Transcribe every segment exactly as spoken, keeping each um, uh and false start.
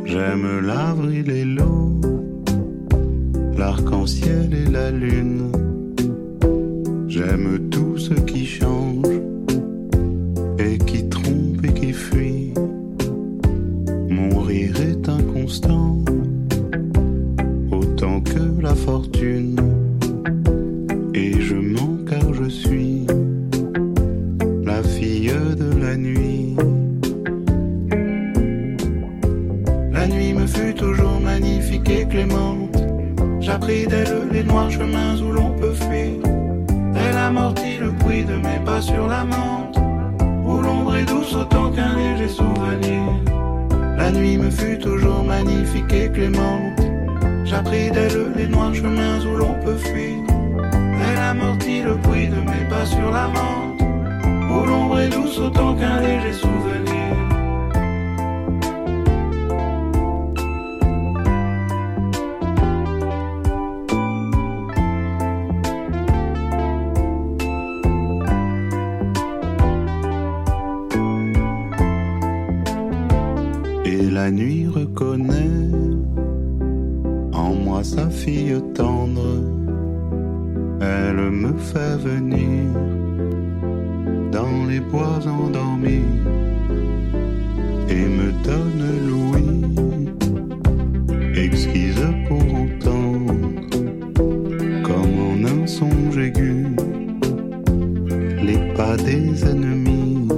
J'aime l'avril et l'eau, l'arc-en-ciel et la lune. J'aime tout ce qui change et qui trompe et qui fuit. Mon rire est inconstant, autant que la fortune. Et je mens car je suis la fille de la nuit. La nuit me fut toujours magnifique et clémente. J'appris d'elle les noirs chemins où l'on peut fuir. Elle amortit le bruit de mes pas sur la menthe, où l'ombre est douce autant qu'un léger souvenir. La nuit me fut toujours magnifique et clémente. J'appris d'elle les noirs chemins où l'on peut fuir. Elle amortit le bruit de mes pas sur la menthe, où l'ombre est douce autant qu'un léger souvenir. La nuit reconnaît en moi sa fille tendre. Elle me fait venir dans les bois endormis et me donne l'ouïe, exquise pour entendre, comme en un songe aigu, les pas des ennemis.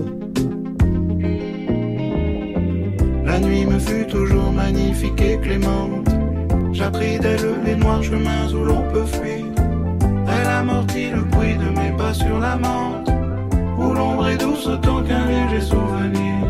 La nuit me fut toujours magnifique et clémente. J'appris d'elle les noirs chemins où l'on peut fuir. Elle amortit le bruit de mes pas sur la menthe, où l'ombre est douce autant qu'un léger souvenir.